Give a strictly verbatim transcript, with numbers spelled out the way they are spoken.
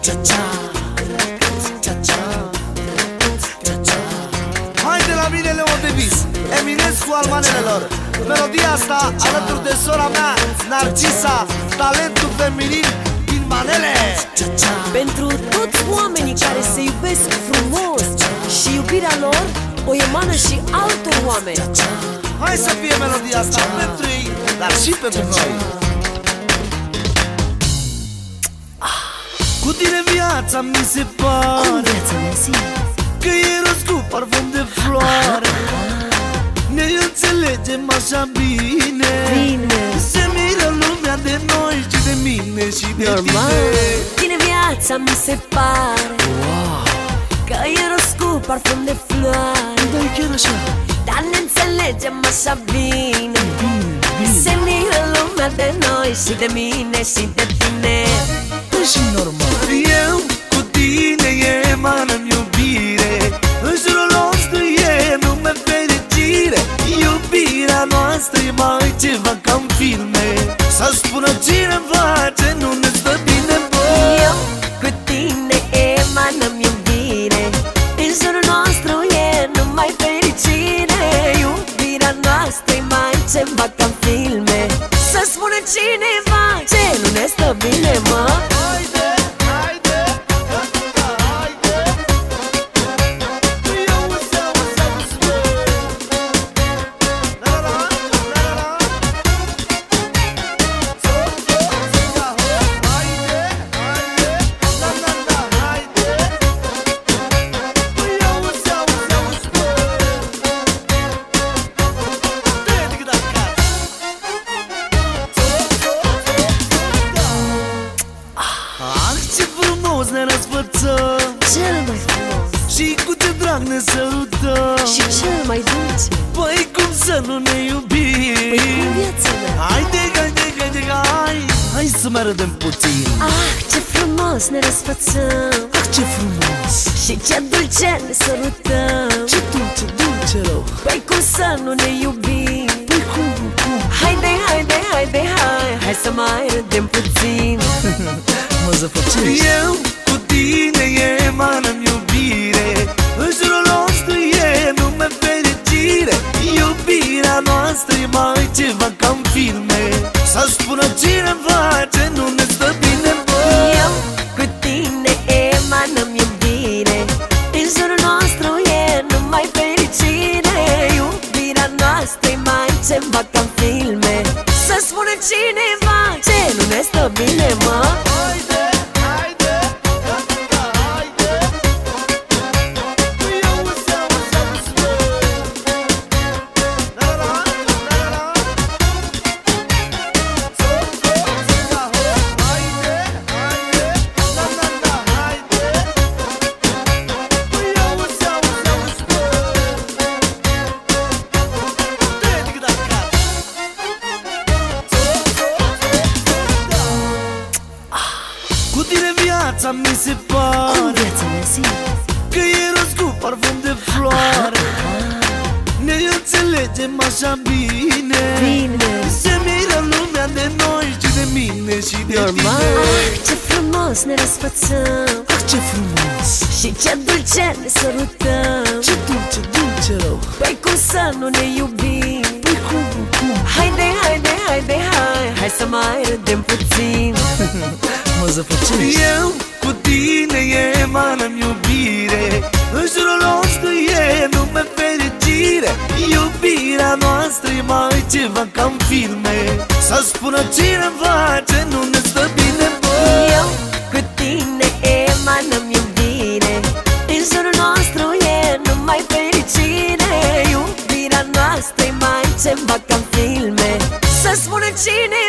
Hai de la mine, Leon Davis, Eminescu al manelelor. Melodia asta alături de sora mea, Narcisa, talentul feminin din manele. Pentru toți oamenii care se iubesc frumos și iubirea lor o emană și altor oameni. Hai să fie melodia asta pentru ei, dar și pentru noi. Cu tine viața mi se pare că e roz cu parfum de floare. Ne înțelegem așa bine, Bine. se miră lumea de noi și de mine și de Normal. tine. Tine viața mi se pare că e roz cu parfum de floare. Da, e chiar așa. Dar ne înțelegem așa bine, Bine, bine. se miră lumea de noi și de mine și de tine. E și normal. Eu cu tine emană-mi iubire, în jurul nostru e nume fericire. Iubirea noastră e mai ceva ca în filme, să spună cineva ce nu ne stă bine, bă. Eu cu tine emană-mi iubire, în jurul nostru e numai fericire. Iubirea noastră e mai ceva ca în filme, să spună cineva ce nu ne stă bine, mă. Haide, haide, haide, haide. Eu uzi, auzi, auzi, bă. La, la, la, la, la. So, so, so, haide, haide. La, la, la, haide. Eu uzi, auzi, auzi, bă. Te-ai de acasă. Ah, ce frumos ne răsfățăm Cel mai frumos și cu ce drag ne sărutăm. și cel mai dulce. Păi cum să nu ne iubim? Păi cum viața mea. Haide, haide, haide, hai Hai să mai râdem puțin. Ah, ce frumos ne răsfățăm Ah, ce frumos. și ce dulce ne sărutăm. Ce dulce, dulce rău. Păi cum să nu ne iubim? Păi cum, cum? Haide, haide, haide, hai Hai să mai râdem puțin. Mă zăpăcești. Eu cu tine emană-mi iubire, în jurul nostru e nume fericire. Iubirea noastră e mai ceva ca în filme, să spună cineva ce nu ne stă bine, bă. Eu cu tine emană-mi iubire, în jurul nostru e numai fericire. Iubirea noastră e mai ceva ca în filme, să spună cineva ce nu ne stă bine, mă. Haide, haide, haide, haide. Eu uzi, auzi, auzi, bă. La, la, la, la, la. So, so, so, haide, haide. La, la, la, haide. Eu uzi, auzi, auzi, bă. Te-ai de acasă. Cu tine viața mi se Cum pare viața mea, zi? că e roz cu parfum de floare. Ne înțelegem așa bine, Bine. se miră lumea de noi și de mine și de Normal. tine. Ah, ce frumos ne răsfățăm Ah, ce frumos. și ce dulce ne sărutăm. Ce dulce, dulce rău. Păi cum să nu ne iubim? Păi cum, cum? Haide, haide, haide, hai Hai să mai râdem puțin. Mă zăpăcești. Eu cu tine emană-mi iubire, în jurul nostru e nume fericire. Iubirea noastră e mai ceva ca în filme, să spună cineva ce nu ne stă bine, bă. Eu cu tine emană-mi iubire, în jurul nostru e numai fericire. Iubirea noastră e mai ceva ca în filme, să spună cine